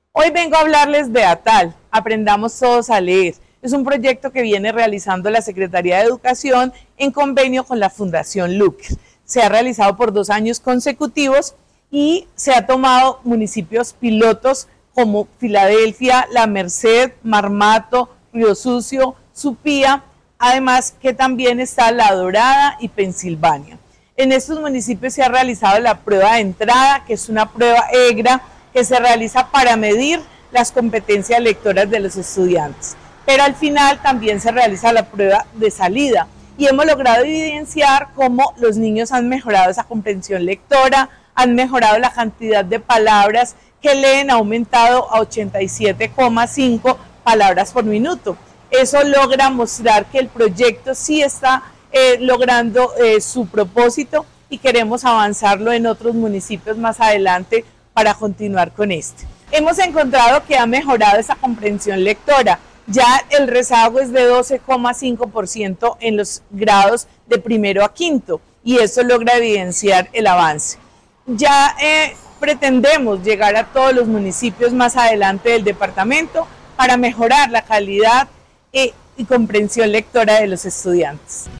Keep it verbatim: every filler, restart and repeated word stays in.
Hoy vengo a hablarles de ATAL, Aprendamos Todos a Leer. Es un proyecto que viene realizando la Secretaría de Educación en convenio con la Fundación Luker. Se ha realizado por dos años consecutivos y se ha tomado municipios pilotos como Filadelfia, La Merced, Marmato, Río Sucio, Supía, además que también está La Dorada y Pensilvania. En estos municipios se ha realizado la prueba de entrada, que es una prueba EGRA, que se realiza para medir las competencias lectoras de los estudiantes. Pero al final también se realiza la prueba de salida y hemos logrado evidenciar cómo los niños han mejorado esa comprensión lectora, han mejorado la cantidad de palabras que leen, ha aumentado a ochenta y siete coma cinco palabras por minuto. Eso logra mostrar que el proyecto sí está eh, logrando eh, su propósito y queremos avanzarlo en otros municipios más adelante para continuar con este. Hemos encontrado que ha mejorado esa comprensión lectora. Ya el rezago es de doce coma cinco por ciento en los grados de primero a quinto y eso logra evidenciar el avance. Ya eh, pretendemos llegar a todos los municipios más adelante del departamento para mejorar la calidad eh, y comprensión lectora de los estudiantes.